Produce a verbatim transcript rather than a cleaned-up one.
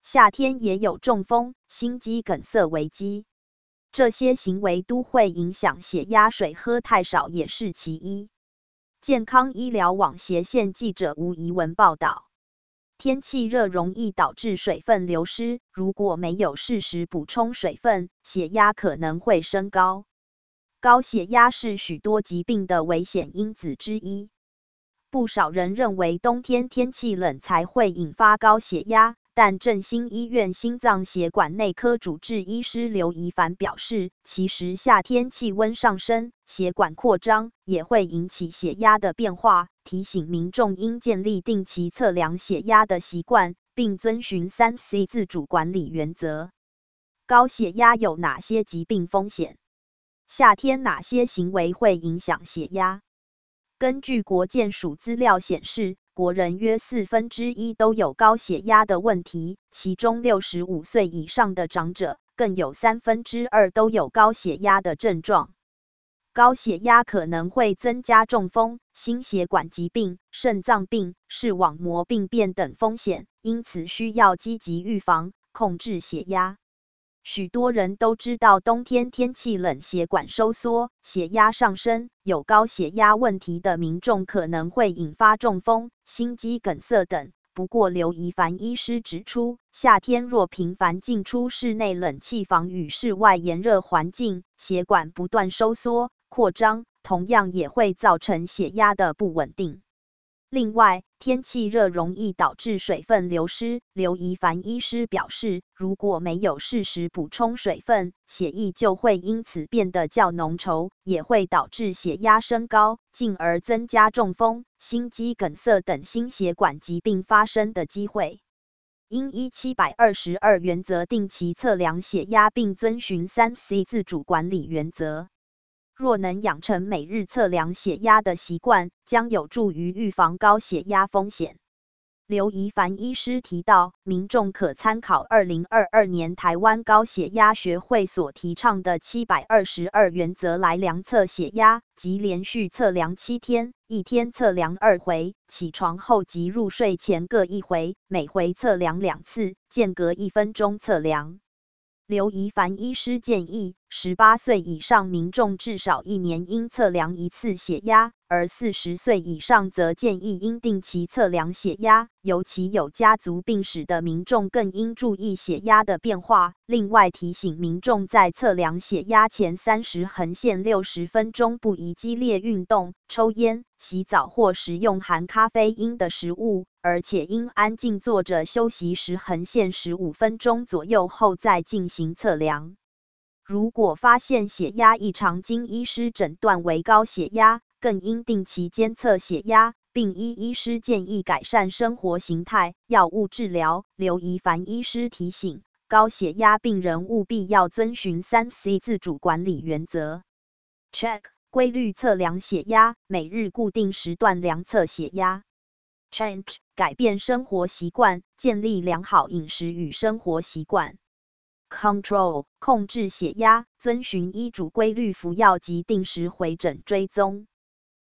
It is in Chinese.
夏天也有中风、心肌梗塞危机。这些行为都会影响血压，水喝太少也是其一。健康医疗网斜线记者吴怡文报道。天气热容易导致水分流失，如果没有适时补充水分，血压可能会升高。高血压是许多疾病的危险因子之一。不少人认为冬天天气冷才会引发高血压，但振兴医院心脏血管内科主治医师刘怡凡表示，其实夏天气温上升，血管扩张也会引起血压的变化，提醒民众应建立定期测量血压的习惯，并遵循三 C 自主管理原则。高血压有哪些疾病风险？夏天哪些行为会影响血压？根据国健署资料显示，国人约四分之一都有高血压的问题，其中六十五岁以上的长者更有三分之二都有高血压的症状。高血压可能会增加中风、心血管疾病、肾脏病、视网膜病变等风险，因此需要积极预防，控制血压。许多人都知道冬天天气冷，血管收缩，血压上升，有高血压问题的民众可能会引发中风、心肌梗塞等。不过刘怡凡医师指出，夏天若频繁进出室内冷气房与室外炎热环境，血管不断收缩、扩张，同样也会造成血压的不稳定。另外，天气热容易导致水分流失。刘怡凡医师表示，如果没有适时补充水分，血液就会因此变得较浓稠，也会导致血压升高，进而增加中风、心肌梗塞等心血管疾病发生的机会。应依七百二十二原则定期测量血压，并遵循三 C 自主管理原则。若能养成每日测量血压的习惯，将有助于预防高血压风险。刘怡凡医师提到，民众可参考二零二二年台湾高血压学会所提倡的七百二十二原则来量测血压，即连续测量七天，一天测量二回，起床后及入睡前各一回，每回测量两次，间隔一分钟测量。刘怡凡医师建议，十八岁以上民众至少一年应测量一次血压，而四十岁以上则建议应定期测量血压，尤其有家族病史的民众更应注意血压的变化。另外提醒民众在测量血压前三十横线六十分钟不宜激烈运动、抽烟、洗澡或食用含咖啡因的食物，而且应安静坐着休息十横线十五分钟左右后再进行测量。如果发现血压异常，经医师诊断为高血压，更应定期监测血压，并依医师建议改善生活形态、药物治疗。刘怡凡医师提醒，高血压病人务必要遵循三 C 自主管理原则。Check 规律测量血压，每日固定时段量测血压。Change 改变生活习惯，建立良好饮食与生活习惯。Control 控制血压，遵循医嘱规律服药及定时回诊追踪。